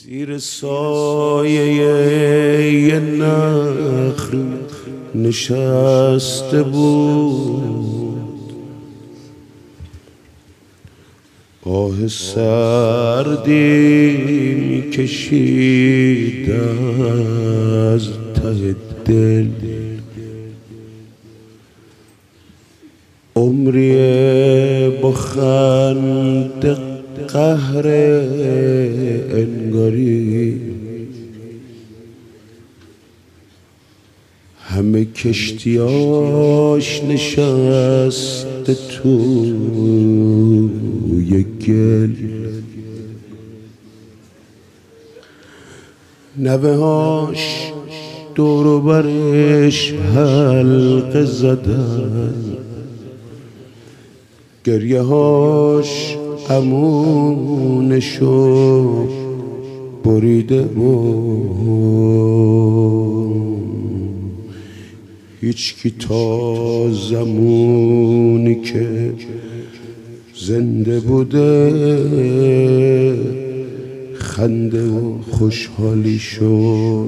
زیر سایه یه نخل نشسته بود، آه سردی میکشید از ته دل. عمری با خنده قهر انگاری، همه کشتیاش نشسته توی گل. نوه هاش دور برش حلقه زدن، گریه هاش امونشو بریده بود. هیچ کی تا زمانی که زنده بوده خنده و خوشحالی شد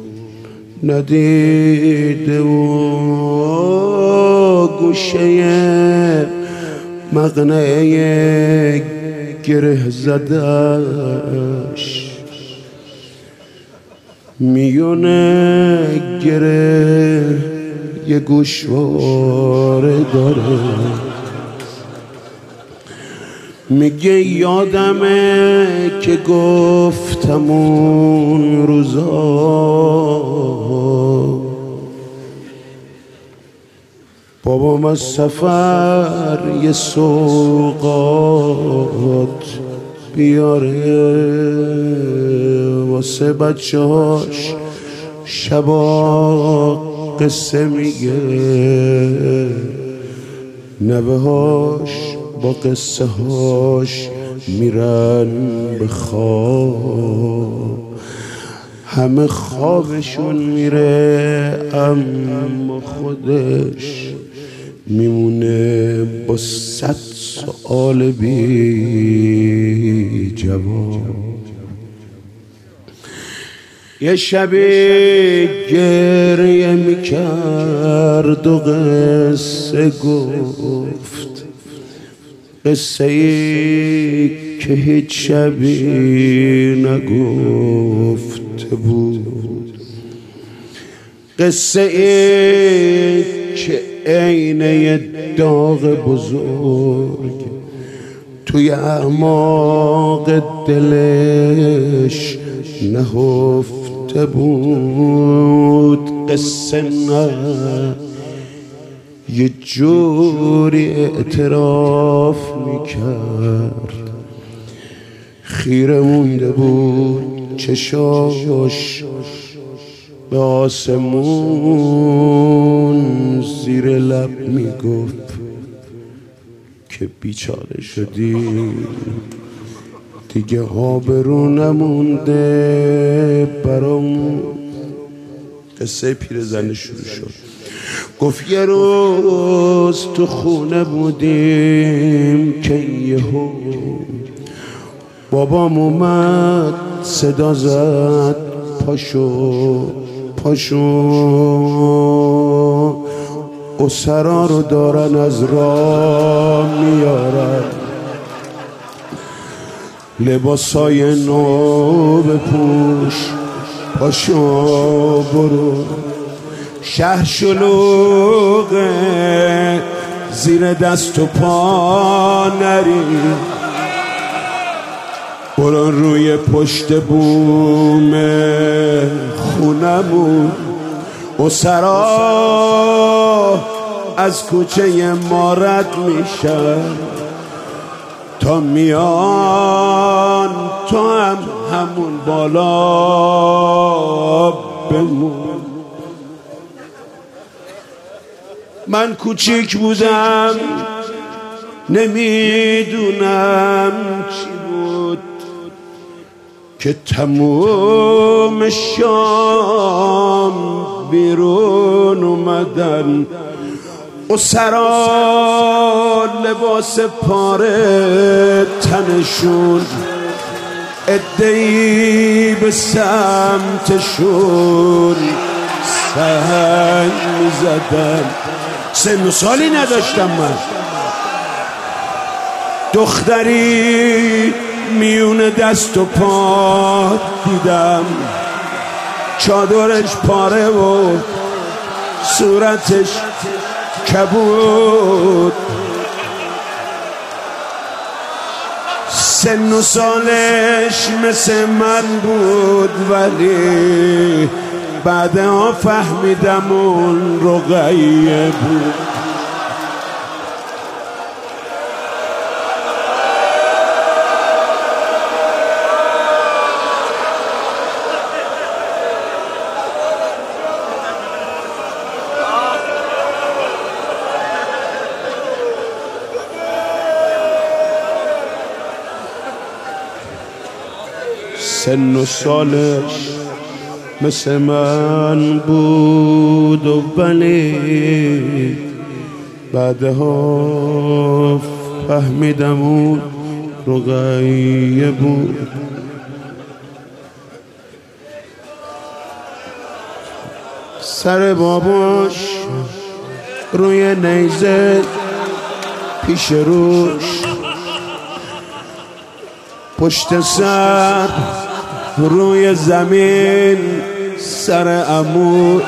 ندیده و گوشه مقنعه گره زدش، میونه گره یه گوشواره داره. میگه یادمه که گفتم اون روزا بابام از سفر یه سوغات بیاره واسه بچه هاش شبا قصه میگه. نوه هاش با قصه هاش میرن به خواب، همه خوابشون میره اما خودش میمونه با 100 سؤال بی جواب. یه شبی گریه میکرد و قصه گفت، قصه ای که هیچ شبی نگفته بود، قصه ای که عین یه داغ بزرگ توی اعماق دلش نهفته بود. قصه نه یه جوری اعتراف میکرد، خیره مونده بود چشاش به آسمون، زیر لب میگفت که بیچاره شدی دیگه آبرو نمونده برامون. قصه پیرزن شروع شد. گفت یه روز تو خونه بودیم که یهو بابام اومد صدا زد پاشو پاشو، اسرا رو دارن از راه میارن، لباسای نو بپوش، پاشو برو، شهر شلوغه زیر دست و پا نری، برو روی پشت بوم خونمون، اسرا از کوچه ما رد میشن تا میان تو هم همون بالا بمون. من کوچیک بودم نمیدونم چی بود که تموم شام بیرون اومدن، اسرا لباس پاره تنشون، ادهی به سمتشون سنگ میزدن. سن و سالی نداشتم من، دختری میون دست و پا دیدم، چادرش پاره و صورتش کبود، سن و سالش مثل من بود، ولی بعدها فهمیدم اون رقیه بود. سن و سالش مثل من بود و ولی بعدها فهمیدم اون رقیه بود. سر باباش روی نیزه پیش روش، پشت سر روی زمین سر عموش،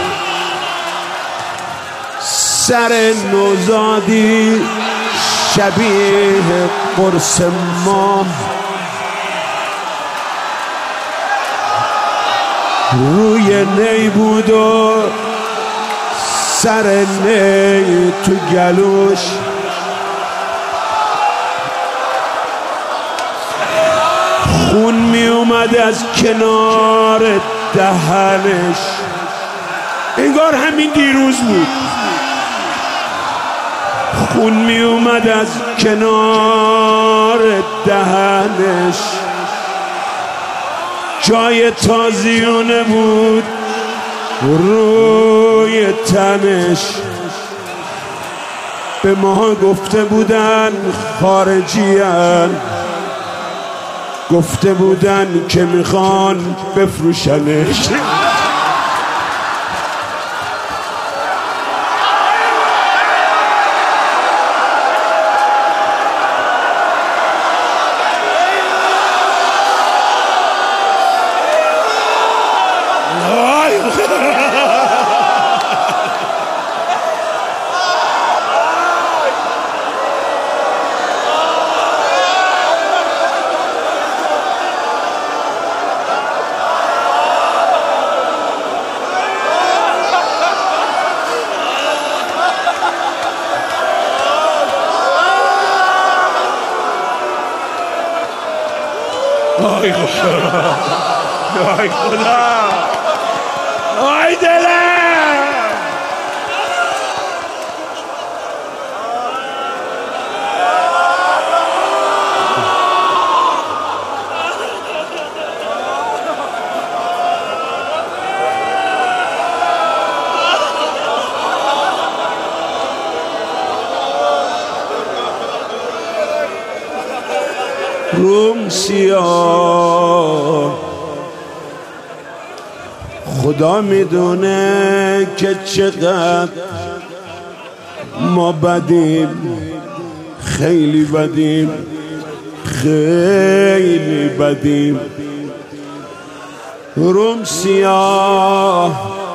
سر نوزادی شبیه قرص ماه، روی نی بود و سر نی تو گلوش، خون می اومد از کنار دهنش، انگار همین دیروز بود. خون می اومد از کنار دهنش، جای تازیانه بود روی تنش. به ما گفته بودن خارجیان، گفته بودن که میخوان بفروشنش. آی خدا، آی خدا، آی دلم. روم سیاه، خدا میدونه که چقدر ما بدیم، خیلی بدیم، خیلی بدیم. روم سیاه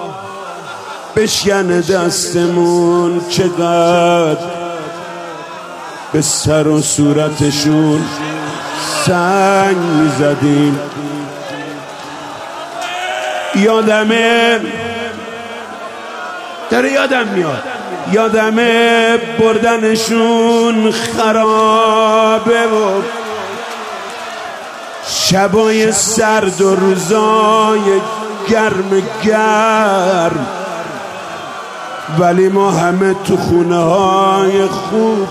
بشکنه دستمون، چقدر به سر و صورتشون سنگ میزدیم. یادمه، داره یادم میاد، یادمه بردنشون خرابه و شبای سرد و روزای گرم گرم، ولی ما همه تو خونه های خوب،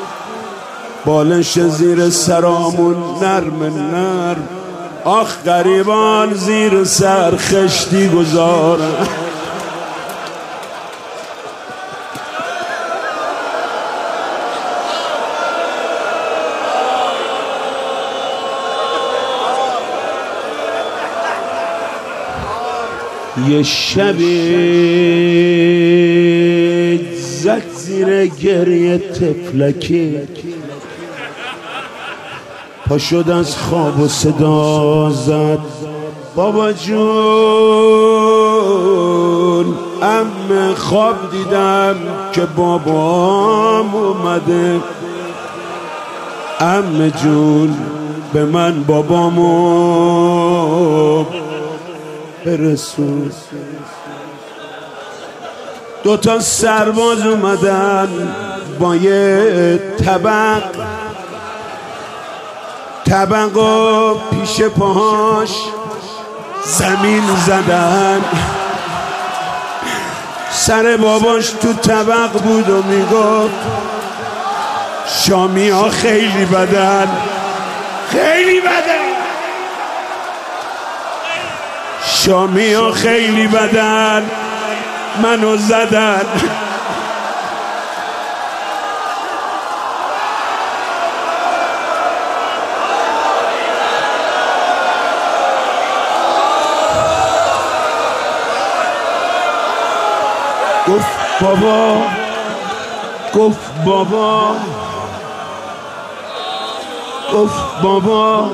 بالش زیر سرامون نرم نرم. آخ غریبان زیر سر خشتی گذارن. یه شبی زد زیر گریه تفلکی، پا شد از خواب و صدا زد بابا جون، عمه خواب دیدم که بابام اومده. عمه جون به من بابامو برسون. دوتا سرباز اومدن با یه طبق و پیش پاهاش زمین زدن. سر باباش تو طبق بود و میگفت شامی ها خیلی بدن، خیلی بدن، شامی ها خیلی بدن، منو زدن. گفت بابا، گفت بابا، گفت بابا،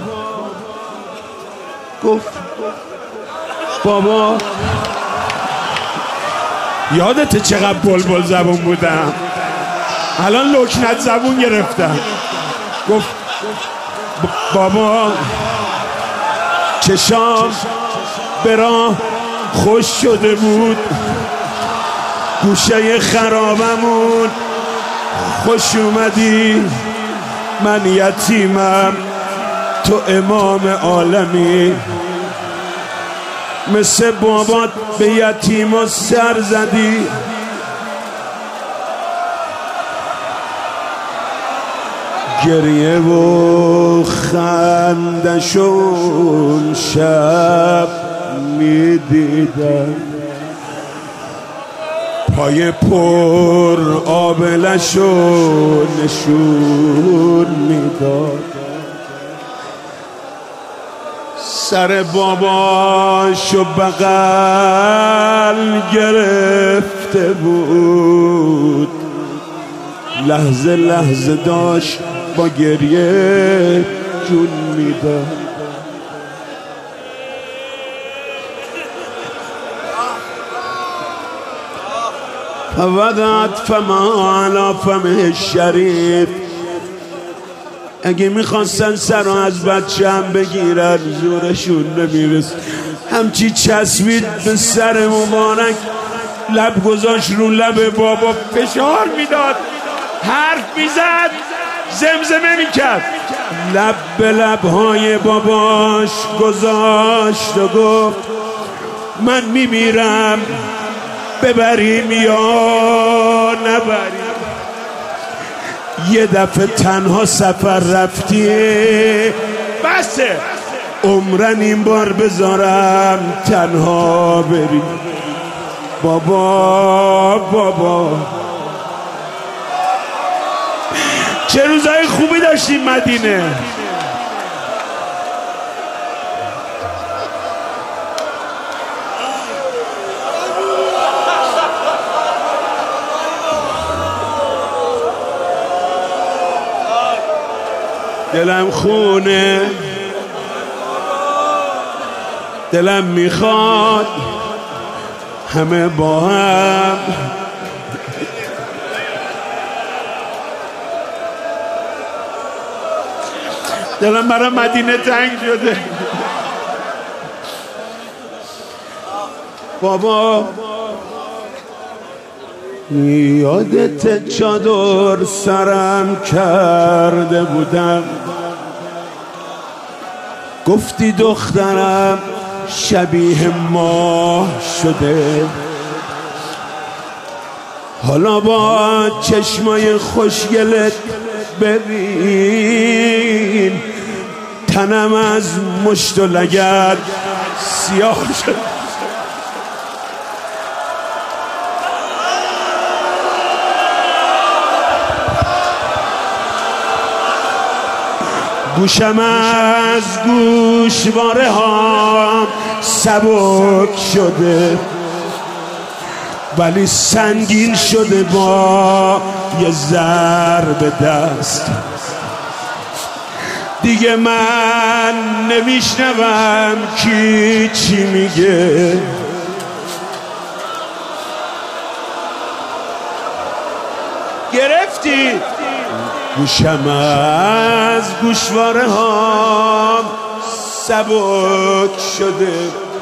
گفت بابا. یادته چقدر بلبل زبون بودم؟ الان لکنت زبون گرفتم. گفت بابا، چشام به راه خوش شده بود، گوشه خرابمون خوش اومدی، من یتیمم تو امام عالمی. مثل بابات به یتیما سر زدی. گریه و خندشون شب میدیدم، پای پر آبلشو نشون میداد. سر باباشو بغل گرفته بود، لحظه لحظه داشت با گریه جون میداد. فودت فما علی فمه الشریف. اگه میخواستن سر از بچه هم بگیرن زورشون نمیرس. همچی چسبید به سر مبارک، لب گذاشت رو لب بابا، فشار میداد، حرف میزد، زمزمه میکرد، لب به لبهای باباش گذاشت و گفت من میمیرم، ببریم یا نبریم. یه دفعه تنها سفر رفتی، بسه عمرن این بار بذارم تنها بری. بابا بابا چه روزای خوبی داشتیم مدینه. دلم خونه، دلم میخواد همه با هم دلم برای مدینه تنگ شده. بابا یادت چادر سرم کرده بودم، گفتی دخترم شبیه ماه شده. حالا با چشمای خوشگلت ببین، تنم از مشت و لگد سیاه شد. گوشم از گوشواره ها سبک شده ولی سنگین شده با یه ضرب دست. دیگه من نمیشنوم کی چی میگه، گرفتی؟ گوشم از گوشواره ها سبک شده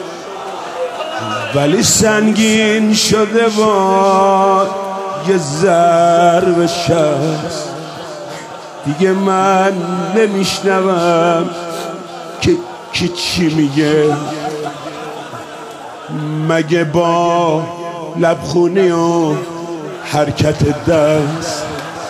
ولی سنگین شده با یه ضرب شست. دیگه من نمیشنوم که کی چی میگه، مگه با لبخونی و حرکت دست.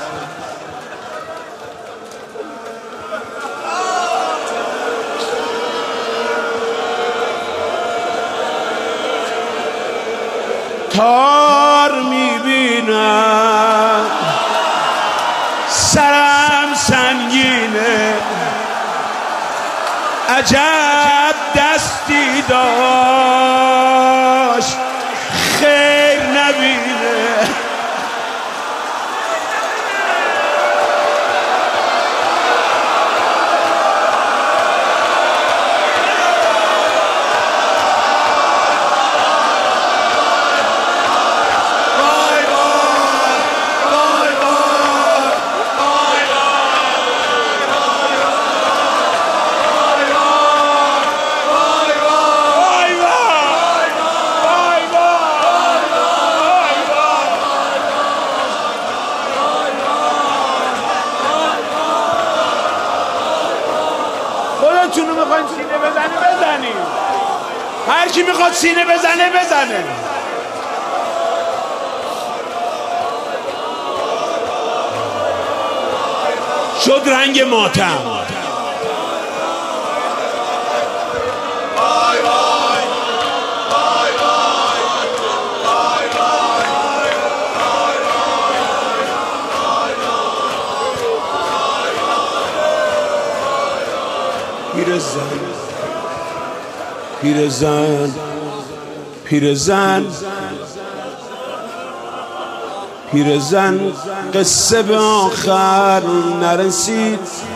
تار میبینم سرم سنگینه، عجب دستی داشت خیر نبینه. خودتونو میخواین سینه بزنیم هر کی میخواد سینه بزنه. شد رنگ ماتم. پیرزن قصه به آخر نرسید،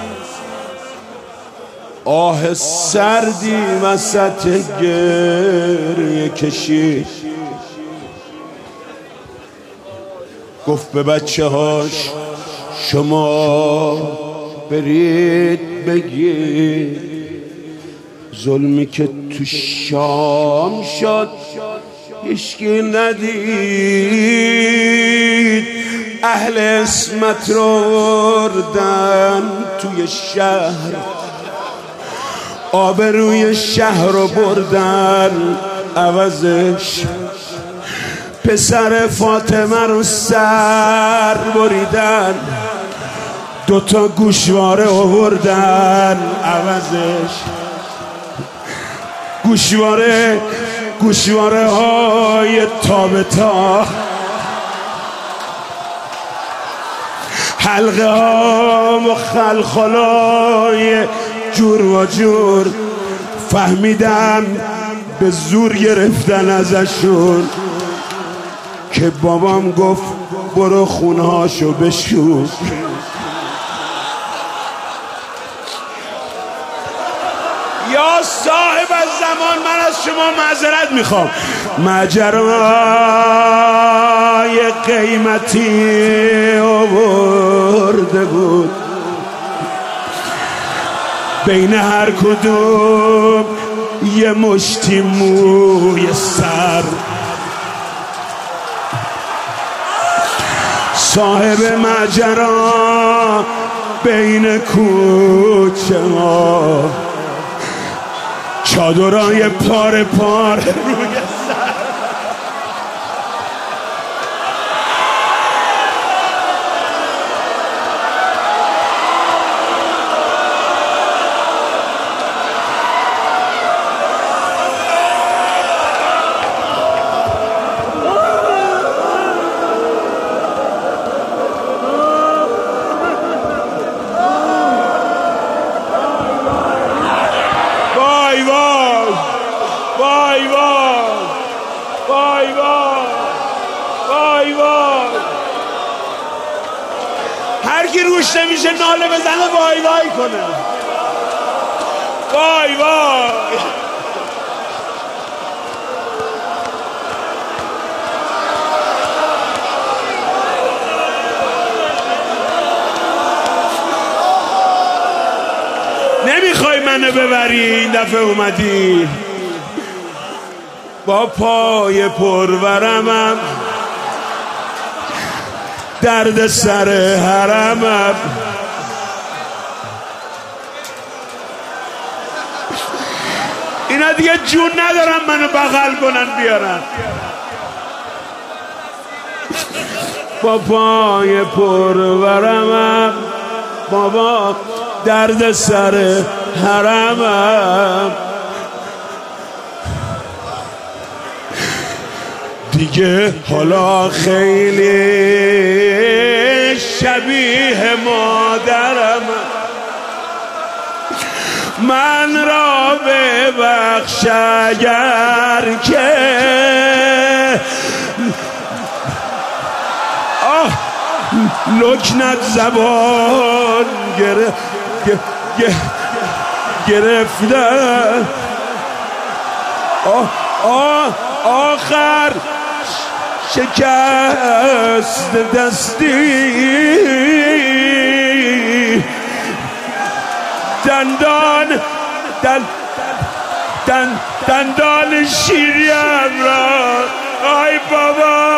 آه سردی وسط گریه کشید. گفت به بچه هاش شما برید بگید ظلمی که تو شام شد هیچکی ندید. اهل اسمت رو بردن توی شهر، آبروی شهر رو بردن عوضش پسر فاطمه رو سر بریدن، دوتا گوشواره آوردن عوضش. گوشواره های تابتا، حلقه ها مخلخلای جور و جور. فهمیدم به زور گرفتن ازشون که بابام گفت برو خونهاشو بشور. یا صاحب الزمان من از شما معذرت میخوام. ماجرای قیمتی آورده بود، بین هر کدوم یه مشتی موی سر. صاحب ماجرا بین کوچه ها چادرای پاره پاره روی سر. وای وای وای وای وای. هر کی روش نمیشه ناله بزنه وای وای کنه. وای وای. نمیخوای منو ببری این دفعه اومدی با پای پرورمم درد سر حرمم. اینا دیگه جون ندارم منو بغل کنن بیارن. با پای پرورمم بابا درد سر حرمم. دیگه حالا خیلی شبیه مادرم. من را ببخش اگر که لکنت زبان گرفتن. آخر شکست دستی دندان شیریم را. آی بابا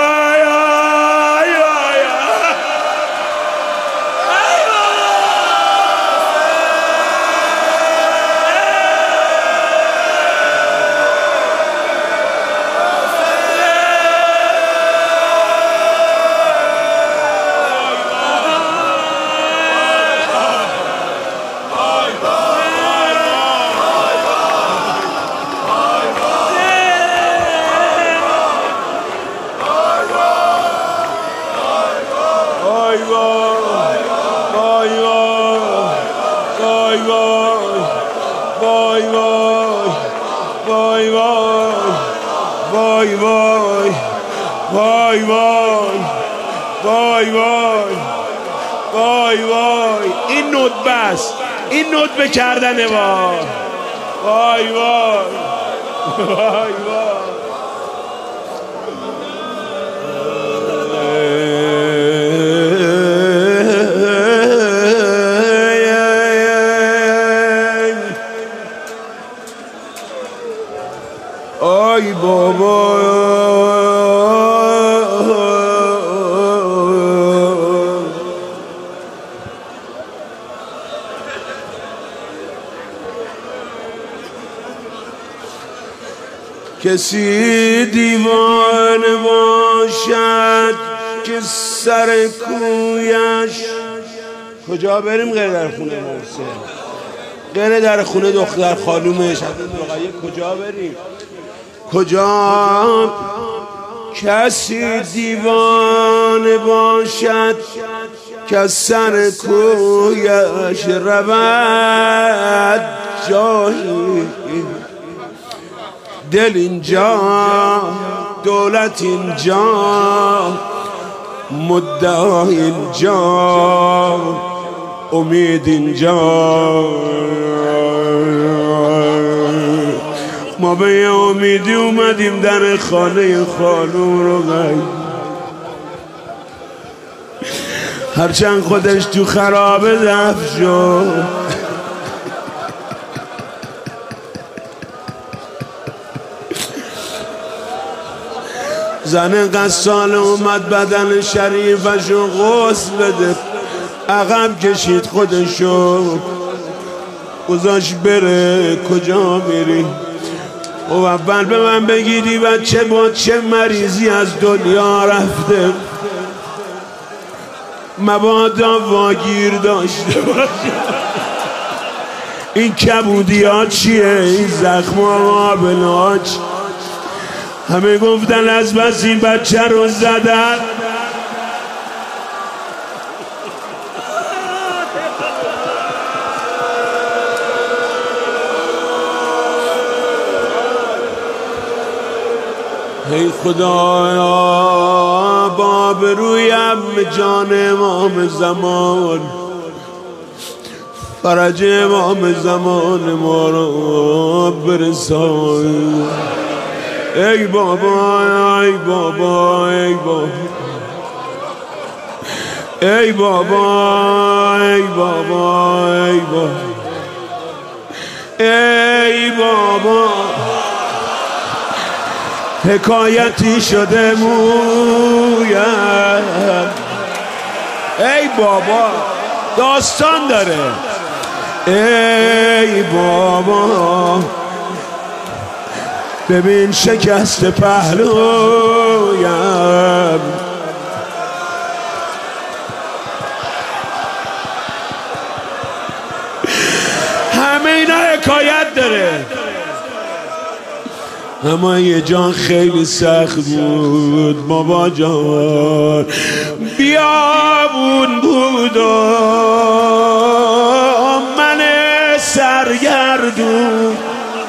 این ندبه است، این ندبه کردنه. وای وای وای وای. آی بابا کسی دیوانه باشد که سر کویش. کجا بریم غیر در خونه مرسه؟ غیر در خونه دختر خانومش کجا بریم؟ کجا کسی دیوانه باشد که سر کویش رود جایی. دل اینجا دولت اینجا مدعا اینجا امید اینجا. ما به یه امیدی اومدیم در خانه خانوم رو غیر. هرچند خودش تو خرابه دفع شد زن غسال اومد بدن شریفشو غسل بده عقب کشید خودشو گذاشت بره. کجا میری؟ و اول به من بگیدی بچه با چه مریضی از دنیا رفته مبادا واگیر داشته باشه. این کبودی ها چیه؟ این زخم ها قابلاچ. همه گفتن از بس این بچه رو زدن. ای خدایا با آبرویم جان امام زمان، فرج امام زمان ما رو برسان. ای بابا ای بابا ای بابا ای بابا ای بابا ای بابا ای بابا، حکایتی شده مویم. ای بابا داستان داره. ای بابا ببین شکست پهلویم، همه اینا حکایت داره. اما یه جان خیلی سخت بود بابا جان، بیابون بود و من سرگردون،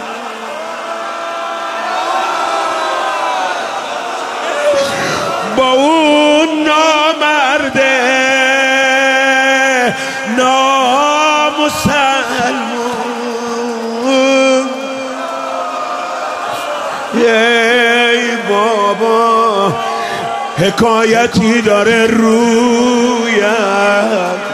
با اون نامرده نامسلمون. ای بابا حکایتی داره رویم.